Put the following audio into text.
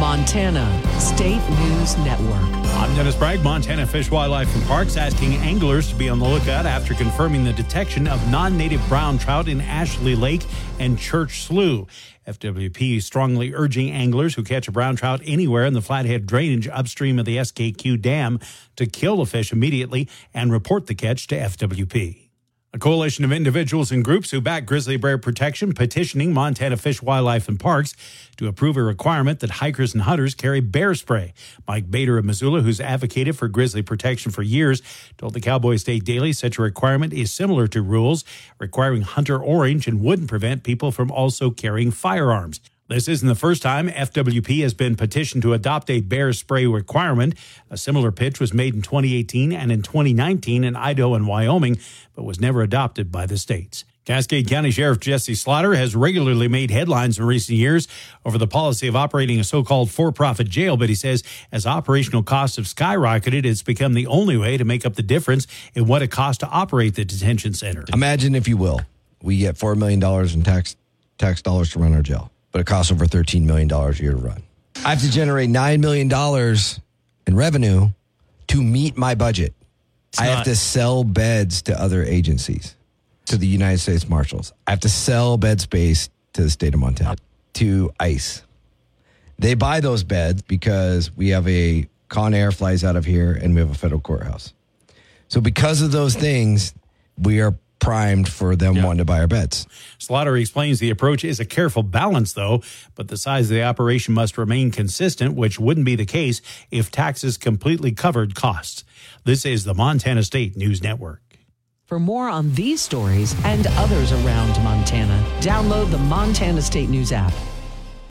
Montana State News Network. I'm Dennis Bragg. Montana Fish, Wildlife and Parks asking anglers to be on the lookout after confirming the detection of non-native brown trout in Ashley Lake and Church Slough. FWP strongly urging anglers who catch a brown trout anywhere in the Flathead drainage upstream of the SKQ Dam to kill the fish immediately and report the catch to FWP. A coalition of individuals and groups who back grizzly bear protection petitioning Montana Fish, Wildlife and Parks to approve a requirement that hikers and hunters carry bear spray. Mike Bader of Missoula, who's advocated for grizzly protection for years, told the Cowboy State Daily such a requirement is similar to rules requiring hunter orange and wouldn't prevent people from also carrying firearms. This isn't the first time FWP has been petitioned to adopt a bear spray requirement. A similar pitch was made in 2018 and in 2019 in Idaho and Wyoming, but was never adopted by the states. Cascade County Sheriff Jesse Slaughter has regularly made headlines in recent years over the policy of operating a so-called for-profit jail, but he says as operational costs have skyrocketed, it's become the only way to make up the difference in what it costs to operate the detention center. Imagine, if you will, we get $4 million in tax dollars to run our jail, but it costs over $13 million a year to run. I have to generate $9 million in revenue to meet my budget. I have to sell beds to other agencies, to the United States Marshals. I have to sell bed space to the state of Montana, to ICE. They buy those beds because we have a Con Air flies out of here and we have a federal courthouse. So because of those things, we are primed for them wanting to buy our beds. Slaughter explains the approach is a careful balance, though, but the size of the operation must remain consistent, which wouldn't be the case if taxes completely covered costs. This is the Montana State News Network. For more on these stories and others around Montana, download the Montana State News app.